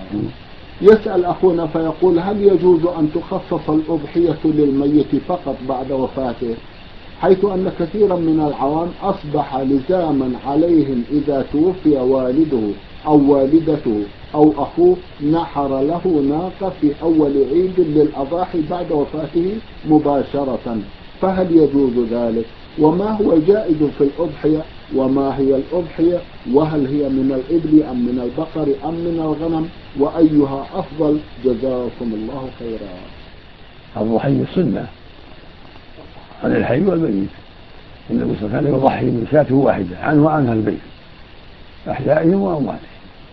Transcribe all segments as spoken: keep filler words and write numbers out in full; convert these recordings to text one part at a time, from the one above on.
يسأل أخونا فيقول: هل يجوز أن تخصص الأضحية للميت فقط بعد وفاته، حيث أن كثيرا من العوام أصبح لزاما عليهم إذا توفي والده أو والدته أو أخوه نحر له ناقة في أول عيد للأضاحي بعد وفاته مباشرة، فهل يجوز ذلك؟ وما هو الجائز في الأضحية؟ وما هي الأضحية؟ وهل هي من الإبل أم من البقر أم من الغنم؟ وأيها أفضل؟ جزاكم الله خيرا. الضحية سنة عن الحي والميت. النبي صلى الله عليه وسلم يضحي من شاة واحدة عنه وعنها البيت، أحيائهم وأمواتهم،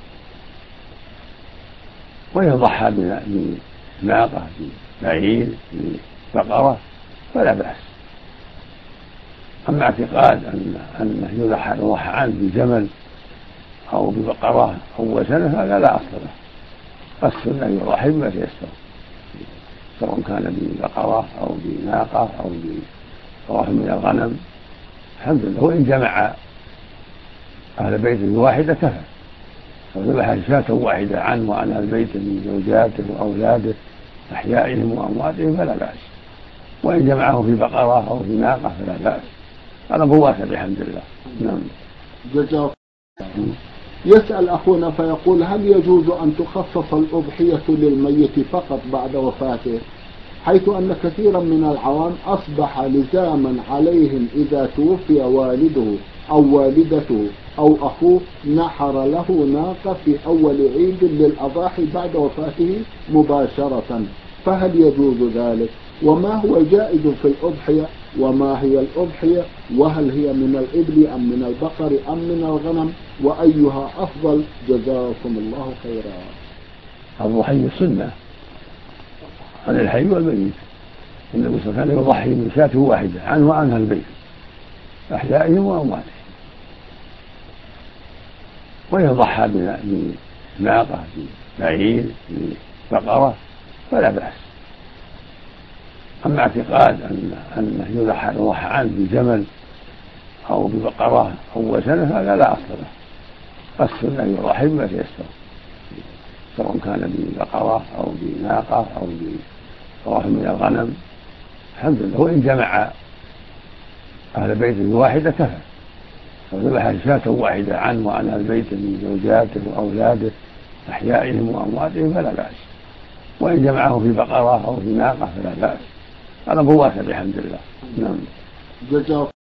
ويضحى بناقة بعير بقرة فلا بأس. أما اعتقاد أن أنه يضحى يضحى عنه بجمل أو ببقرة أول سنة هذا لا أصل له. السنة أن يضحي بما تيسر، سواء كان ببقرة أو بناقة أو بطرف من الغنم. الحمد لله. وإن جمع أهل بيت واحدة كفى، وذبح شاة واحدة عنه وعن أهل البيت من زوجاته وأولاده أحيائهم وأمواتهم فلا بأس، وإن جمعه في بقرة أو في ناقة فلا بأس. هذا بواسع بحمد الله. نعم. جزاك. يسأل أخونا فيقول: هل يجوز أن تخصص الأضحية للميت فقط بعد وفاته، حيث أن كثيرا من العوام أصبح لزاما عليهم إذا توفي والده أو والدته أو أخوه نحر له ناقة في أول عيد للأضاحي بعد وفاته مباشرة، فهل يجوز ذلك؟ وما هو الجائز في الأضحية؟ وما هي الأضحية؟ وهل هي من الإبل أم من البقر أم من الغنم؟ وأيها أفضل؟ جزاكم الله خيرا. الضحية سنة عن الحي والميت. النبي صلى الله عليه وسلم يضحي من شاة واحدة عنه وعنها البيت، أحيائهم وأمواتهم، ويضحى بناقة بعير بقرة فلا بأس. أما اعتقاد أن أنه يضحى يضحى عنه بجمل أو ببقرة أول سنة هذا لا أصل له. السنة أن يضحي بما تيسر، سواء كان ببقرة أو بناقة أو بطرف من الغنم. الحمد لله. وإن جمع أهل بيت واحدة كفى، وذبح شاة واحدة عنه وعن أهل البيت من زوجاته وأولاده أحيائهم وأمواتهم فلا بأس، وإن جمعه في بقرة أو في ناقة فلا بأس. هذا بواسع بحمد الله. نعم. جزاك.